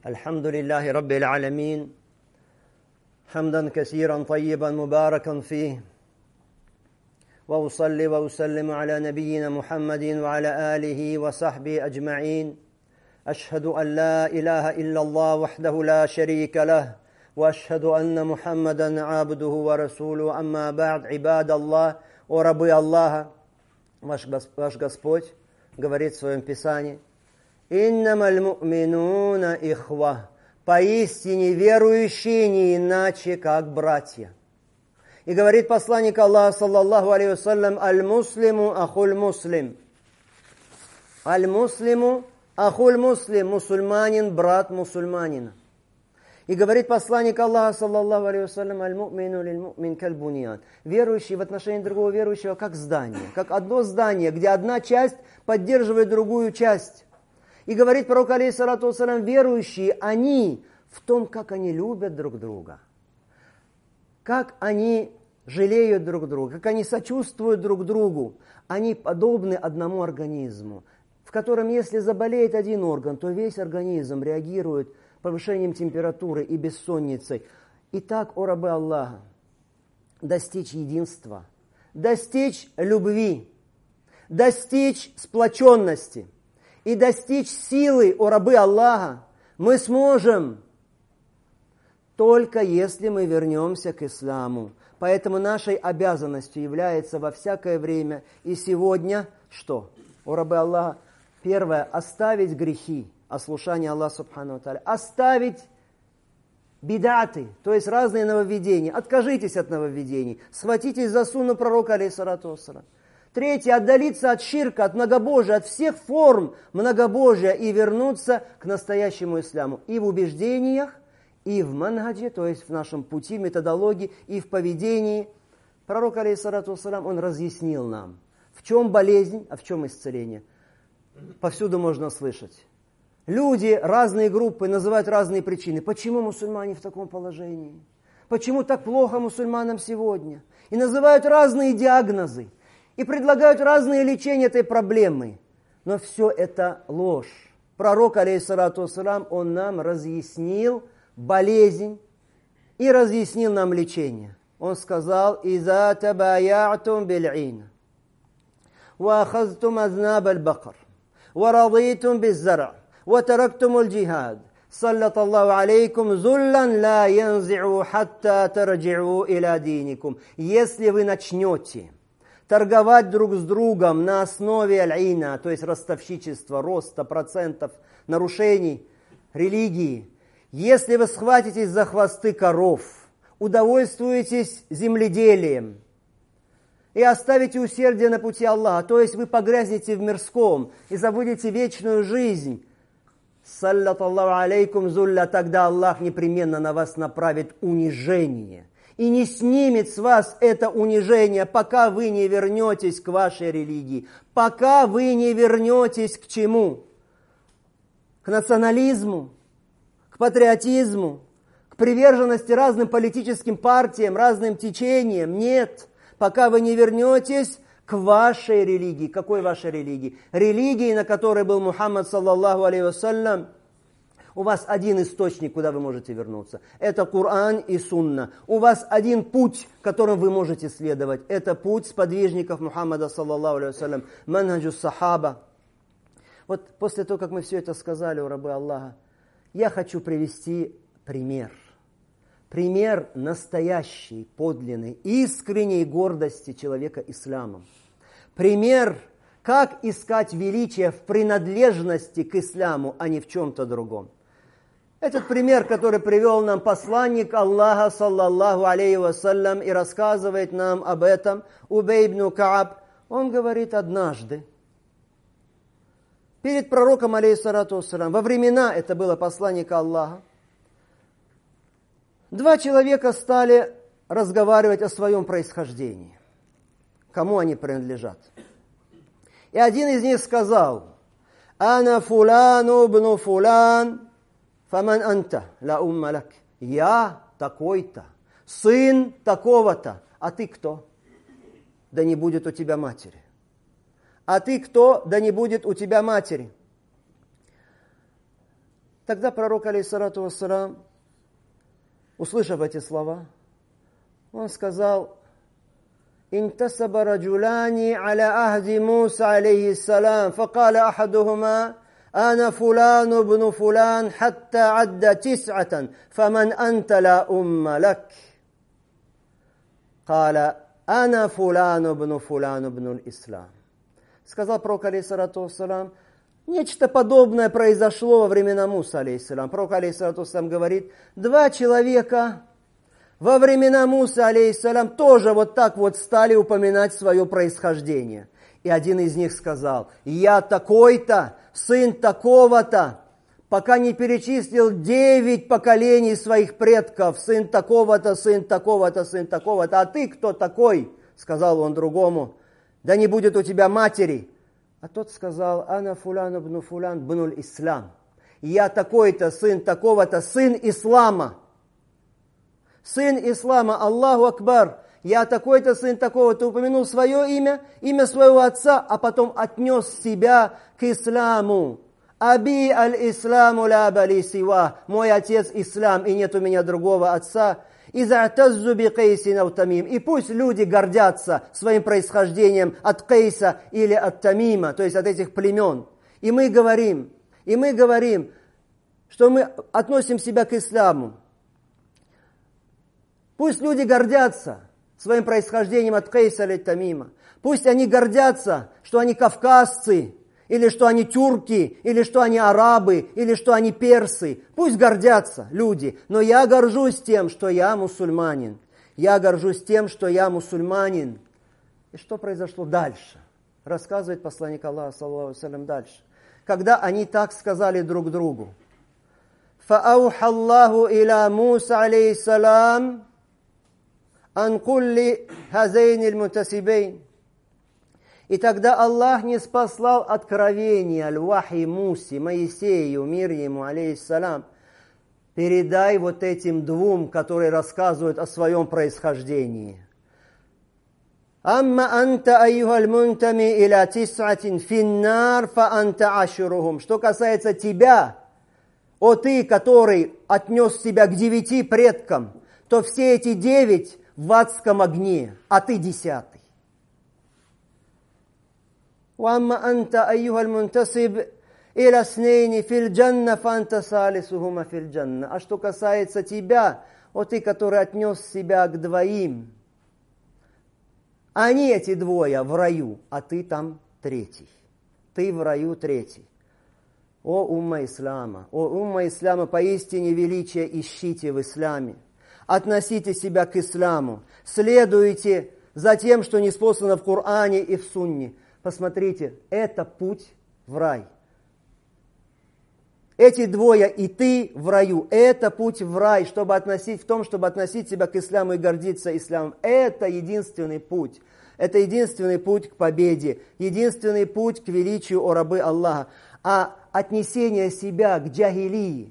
الحمد لله رب العالمين حمدا كثيرا طيبا مباركا فيه وأصلي وأسلم على نبينا محمد وعلى آله وصحبه أجمعين أشهد أن لا إله إلا الله وحده لا شريك له وأشهد أن محمدا عبده ورسوله أما بعد عباد الله وربي الله ваш Господь говорит в своем Писании: «Иннамаль му'минуна ихва». Поистине верующие не иначе, как братья. И говорит посланник Аллаха, саллаллаху алейхи вассалям: «Аль-муслиму ахуль муслим». «Аль-муслиму ахуль муслим». Мусульманин, брат мусульманина. И говорит посланник Аллаха, саллаллаху алейхи вассалям: «Аль-му'мину лиль-му'мин каль-буньян». Верующий в отношении другого верующего как здание, как одно здание, где одна часть поддерживает другую часть. И говорит пророк, алейхиссалату вассалям, верующие, они в том, как они любят друг друга, как они жалеют друг друга, как они сочувствуют друг другу. Они подобны одному организму, в котором, если заболеет один орган, то весь организм реагирует повышением температуры и бессонницей. Итак, о рабы Аллаха, достичь единства, достичь любви, достичь сплоченности и достичь силы, о рабы Аллаха, мы сможем только если мы вернемся к исламу. Поэтому нашей обязанностью является во всякое время и сегодня что? О рабы Аллаха, первое, оставить грехи, ослушание Аллаха субхану ва тааля, оставить бидаты, то есть разные нововведения. Откажитесь от нововведений, схватитесь за сунну пророка, алейхиссалату вассалям. Третье, отдалиться от ширка, от многобожия, от всех форм многобожия и вернуться к настоящему исламу. И в убеждениях, и в манхаджи, то есть в нашем пути, методологии, и в поведении. Пророк, алейхиссалату вассалям, он разъяснил нам, в чем болезнь, а в чем исцеление. Повсюду можно слышать. Люди, разные группы называют разные причины. Почему мусульмане в таком положении? Почему так плохо мусульманам сегодня? И называют разные диагнозы. И предлагают разные лечения этой проблемы. Но все это ложь. Пророк, алейхиссалату вассалям, он нам разъяснил болезнь и разъяснил нам лечение. Он сказал: «Иза табаятум бил'ина, ва ахазтум азнаб аль-бакр, ва радитум biz-зар', ва тарактум аль-джихад, саллат Аллаху алейкум зуллан ла янзи'у хатта тарджи'у иля диникум». Если вы начнете торговать друг с другом на основе аль-ина, то есть ростовщичества, роста процентов, нарушений религии, если вы схватитесь за хвосты коров, удовольствуетесь земледелием и оставите усердие на пути Аллаха, то есть вы погрязнете в мирском и забудете вечную жизнь, саллат Аллаху алейкум зулля, тогда Аллах непременно на вас направит унижение. И не снимет с вас это унижение, пока вы не вернетесь к вашей религии. Пока вы не вернетесь к чему? К национализму, к патриотизму, к приверженности разным политическим партиям, разным течениям. Нет, пока вы не вернетесь к вашей религии. Какой вашей религии? Религии, на которой был Мухаммад, саллаллаху алейхи вассалям. У вас один источник, куда вы можете вернуться. Это Коран и Сунна. У вас один путь, которым вы можете следовать. Это путь сподвижников Мухаммада, саллаллаху алейхи вассалям, манхаджу сахаба. Вот после того, как мы все это сказали, у рабы Аллаха, я хочу привести пример. Пример настоящей, подлинной, искренней гордости человека исламом. Пример, как искать величие в принадлежности к исламу, а не в чем-то другом. Этот пример, который привел нам посланник Аллаха, саллаллаху алейхи вассалям, и рассказывает нам об этом Убей ибн Кааб, он говорит однажды, перед пророком, алейхиссалату вассалям, во времена, это было посланника Аллаха, два человека стали разговаривать о своем происхождении, кому они принадлежат. И один из них сказал: «Ана фулану ибн фулан, фаман анта, ла умма лак». Я такой-то, сын такого-то, а ты кто? Да не будет у тебя матери. А ты кто? Да не будет у тебя матери. Тогда пророк, алейхиссалату вассалам, услышав эти слова, он сказал: «Интасаба раджуляни аля ахди Муса, алейхиссалам, факаля ахадухума, ана фулану бну фулан, хатта адда тис'атан, фаман анта ла умма лак». Каля: «Ана фулану бну ислам». Сказал пророк, алейхиссалату вассалам, нечто подобное произошло во времена Мусы, алейхиссалам. Пророк, алейхиссалату вассалам, говорит, 2 человека во времена Мусы, алейхиссалам, тоже вот так вот стали упоминать свое происхождение. И один из них сказал: «Я такой-то, сын такого-то», пока не перечислил 9 поколений своих предков, сын такого-то, сын такого-то, сын такого-то. «А ты кто такой?» сказал он другому. «Да не будет у тебя матери». А тот сказал: «Ана фулан бнуль ислам». «Я такой-то, сын такого-то, сын ислама». Сын ислама, Аллаху Акбар. «Я такой-то, сын такого-то». Упомянул свое имя, имя своего отца, а потом отнес себя к исламу. «Аби аль-исламу ла бали сива». Мой отец ислам, и нет у меня другого отца. «Иза'таззу би Кайсин ау Тамим». И пусть люди гордятся своим происхождением от Кайса или от Тамима, то есть от этих племен. И мы говорим, что мы относим себя к исламу. Пусть люди гордятся своим происхождением от Кайса или Тамима. Пусть они гордятся, что они кавказцы, или что они тюрки, или что они арабы, или что они персы. Пусть гордятся люди, но я горжусь тем, что я мусульманин. Я горжусь тем, что я мусульманин. И что произошло дальше? Рассказывает посланник Аллаха, саллаллаху алейхи ва саллям, дальше. Когда они так сказали друг другу. «Фаауха Аллаху иля Муса, алейхиссалам, ан кулли хазейни аль-мутасибейн». И тогда Аллах ниспослал откровение аль-Вахи Мусе, Моисею, мир ему, алейхиссалам. Передай вот этим 2, которые рассказывают о своем происхождении. «Амма анта айюхаль мунтами иля тис'атин финнар фа анта ашурухум». Что касается тебя, о ты, который отнес себя к 9 предкам, то все эти 9 в адском огне, а ты 10. وأما أنت أيها المنتسب إلى 2 في الجنة فأنت ثالثهما في الجنة. А что касается тебя, о ты, который отнес себя к 2, они эти 2 в раю, а ты там 3. Ты в раю 3. О умма ислама, поистине величие ищите в исламе. Относите себя к исламу. Следуйте за тем, что ниспослано в Коране и в Сунне. Посмотрите, это путь в рай. Эти 2 и ты в раю. Это путь в рай, чтобы относить себя к исламу и гордиться исламом. Это единственный путь. Это единственный путь к победе. Единственный путь к величию, о рабы Аллаха. А отнесение себя к джахилии,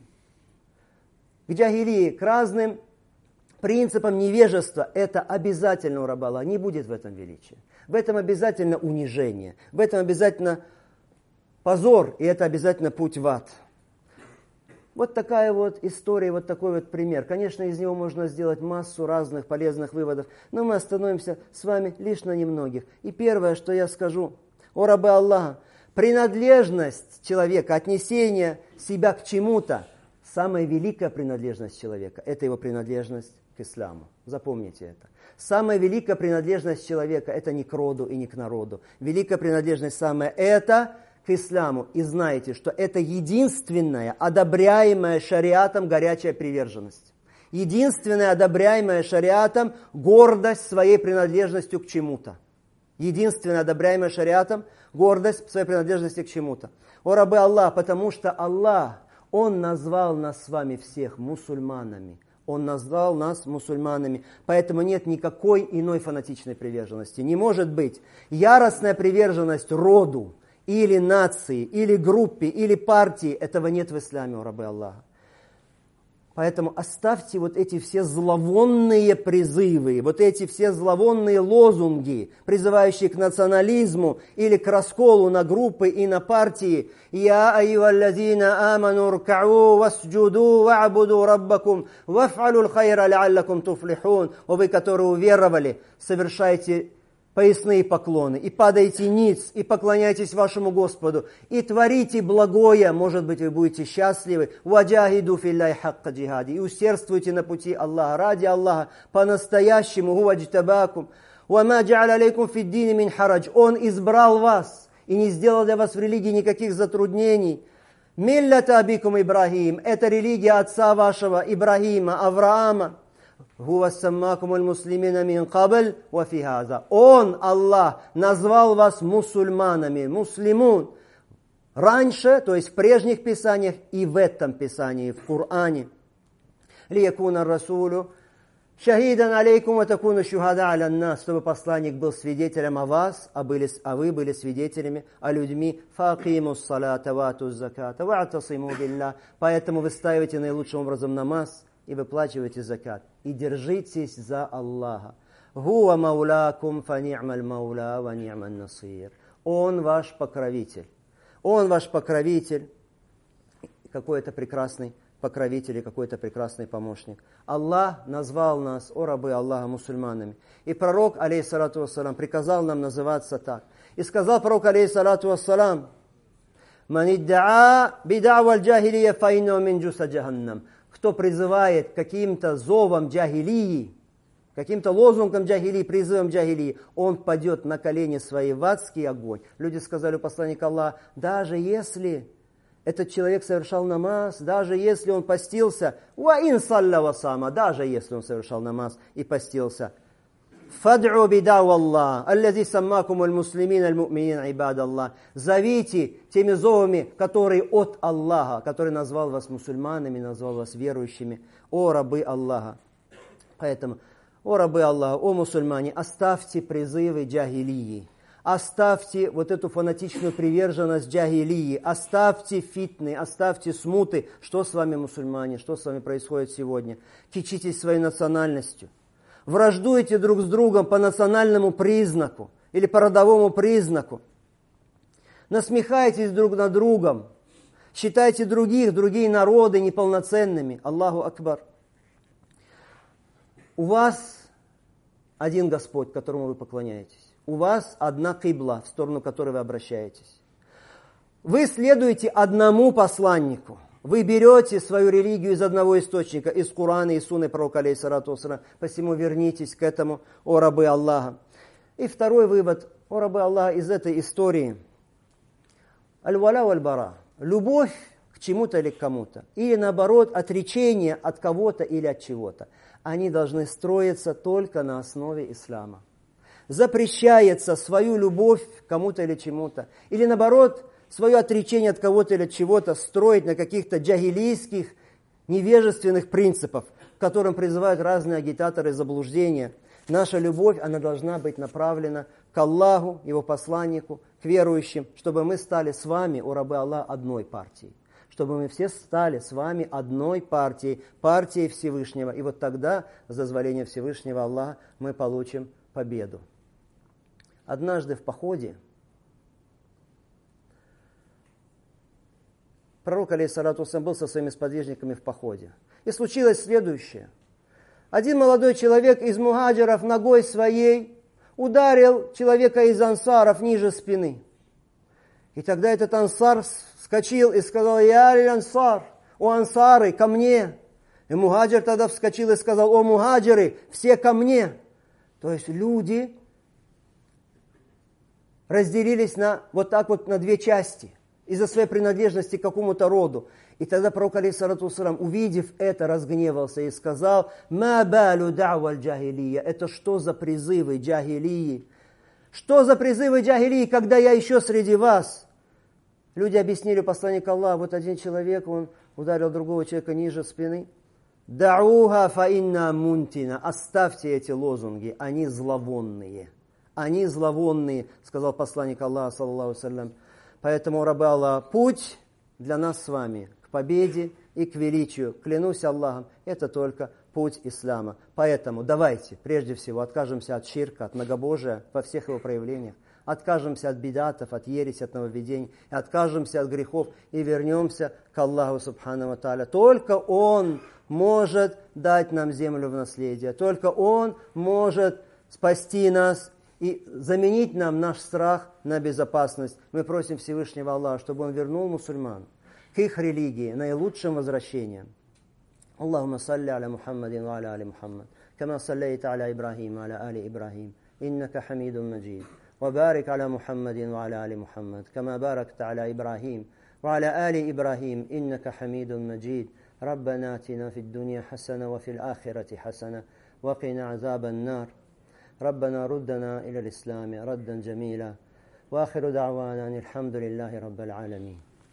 к разным принципам невежества, это обязательно у раба Аллаха. Не будет в этом величия. В этом обязательно унижение, в этом обязательно позор, и это обязательно путь в ад. Вот такая вот история, вот такой вот пример. Конечно, из него можно сделать массу разных полезных выводов, но мы остановимся с вами лишь на немногих. И первое, что я скажу, о рабы Аллаха, принадлежность человека, отнесение себя к чему-то, самая великая принадлежность человека, это его принадлежность к исламу. Запомните это. Самая великая принадлежность человека – это не к роду и не к народу. Великая принадлежность самая – это к исламу. И знайте, что это единственная одобряемая шариатом горячая приверженность. Единственная одобряемая шариатом гордость своей принадлежностью к чему-то. Единственная одобряемая шариатом гордость своей принадлежности к чему-то. О рабы Аллах, потому что Аллах, Он назвал нас с вами всех мусульманами. Он назвал нас мусульманами. Поэтому нет никакой иной фанатичной приверженности. Не может быть яростная приверженность роду, или нации, или группе, или партии. Этого нет в исламе, о рабы Аллаха. Поэтому оставьте вот эти все зловонные призывы, вот эти все зловонные лозунги, призывающие к национализму или к расколу на группы и на партии. «Я айюаллазина аману ркау васджуду ва'буду раббакум ваф'алу лхайра л'аллакум туфлихун». О вы, которые уверовали, совершайте поясные поклоны, и падайте ниц, и поклоняйтесь вашему Господу, и творите благое, может быть, вы будете счастливы. «Ваджахиду филляхи хакка джихади». И усердствуйте на пути Аллаха, ради Аллаха, по-настоящему. «Хуаджтабакум». «Вама джа'аля алейкум фиддини мин харадж». Он избрал вас и не сделал для вас в религии никаких затруднений. «Миллята абикум Ибрахим». Это религия отца вашего, Ибрахима, Авраама. Он, Аллах, назвал вас мусульманами, муслимун. Раньше, то есть в прежних писаниях и в этом писании, в Коране. Лиякуна расулю шахидан алейкум ва такуну шухада аля нас, чтобы посланник был свидетелем о вас, а вы были свидетелями о людьми. Факимус салата ва атуз заката ва атасиму билля. Поэтому выстаивайте наилучшим образом намаз и выплачивайте закат. И держитесь за Аллаха. Хуа маулякум фа ни'маль мауля ва ни'маль насир. Он ваш покровитель. Он ваш покровитель. Какой-то прекрасный покровитель и какой-то прекрасный помощник. Аллах назвал нас, о рабы Аллаха, мусульманами. И пророк, алейхиссалату вассалам, приказал нам называться так. И сказал пророк, алейхиссалату вассалам: «Ман идда'a бид'ава аль-джахилия фа иннаху мин джуса джаханнам». Кто призывает каким-то зовом джахилии, каким-то лозунгом джахилии, призывом джахилии, он падет на колени свои в адский огонь. Люди сказали у посланника Аллаха: даже если этот человек совершал намаз, даже если он постился, уаин салля васама, даже если он совершал намаз и постился, фад'у бидау Аллах, аллази саммакум аль-муслимин аль-му'минин ибад Аллах. Зовите теми зовами, которые от Аллаха, который назвал вас мусульманами, назвал вас верующими, о рабы Аллаха. Поэтому, о рабы Аллаха, о мусульмане, оставьте призывы джахилии, оставьте вот эту фанатичную приверженность джахилии, оставьте фитны, оставьте смуты. Что с вами, мусульмане, что с вами происходит сегодня? Кичитесь своей национальностью. Враждуете друг с другом по национальному признаку или по родовому признаку. Насмехайтесь друг над другом. Считайте другие народы неполноценными. Аллаху Акбар. У вас один Господь, которому вы поклоняетесь. У вас одна кибла, в сторону которой вы обращаетесь. Вы следуете одному посланнику. Вы берете свою религию из одного источника, из Корана и Сунны пророка, алейхиссалату вассалам. Посему вернитесь к этому, о рабы Аллаха. И второй вывод, о рабы Аллаха, из этой истории. Аль-валя валь-бара. Любовь к чему-то или к кому-то. Или наоборот, отречение от кого-то или от чего-то. Они должны строиться только на основе ислама. Запрещается свою любовь к кому-то или чему-то. Или наоборот, свое отречение от кого-то или от чего-то строить на каких-то джахилийских, невежественных принципах, к которым призывают разные агитаторы заблуждения. Наша любовь, она должна быть направлена к Аллаху, Его посланнику, к верующим, чтобы мы стали с вами, о рабы Аллаха, одной партией. Чтобы мы все стали с вами одной партией, партией Всевышнего. И вот тогда, с дозволения Всевышнего Аллаха, мы получим победу. Однажды в походе пророк, алейхиссалату вассалам, был со своими сподвижниками в походе. И случилось следующее. Один молодой человек из мухаджиров ногой своей ударил человека из ансаров ниже спины. И тогда этот ансар вскочил и сказал: «Я аль-ансар, о ансары, ко мне». И мухаджир тогда вскочил и сказал: «О мухаджиры, все ко мне». То есть люди разделились вот так вот на две части из-за своей принадлежности к какому-то роду. И тогда пророк, алейхиссалату вассалам, увидев это, разгневался и сказал: «Ма балю дa'ва аль-джахилия». Это что за призывы джахилии? Что за призывы джахилии, когда я еще среди вас? Люди объяснили посланнику Аллаха: вот один человек, он ударил другого человека ниже спины. «Дa'уха фа инна мунтина». Оставьте эти лозунги, они зловонные. Они зловонные, сказал посланник Аллаха, саллаллаху алейхи ва саллям. Поэтому, рабы Аллаха, путь для нас с вами к победе, и к величию. Клянусь Аллахом, это только путь ислама. Поэтому давайте, прежде всего, откажемся от ширка, от многобожия во всех его проявлениях. Откажемся от бидатов, от ереси, от нововведений, откажемся от грехов и вернемся к Аллаху Субхану ва Тааля. Только Он может дать нам землю в наследие. Только Он может спасти нас и заменить нам наш страх на безопасность. Мы просим Всевышнего Аллаха, чтобы Он вернул мусульман к их религии наилучшим возвращением. Аллахумма салли аля Мухаммадин ва аля али Мухаммад, кама саллейта аля Ибрахим ва аля али Ибрахим, иннака хамидун маджид. وبارك على محمد وعلى آل محمد كما باركت على إبراهيم وعلى آل إبراهيم إنك حميد مجيد ربنا آتنا في الدنيا حسنة وفي الآخرة حسنة وقنا عذاب النار ربنا ردنا إلى الإسلام ردا جميلا وآخر دعوانا الحمد لله رب العالمين.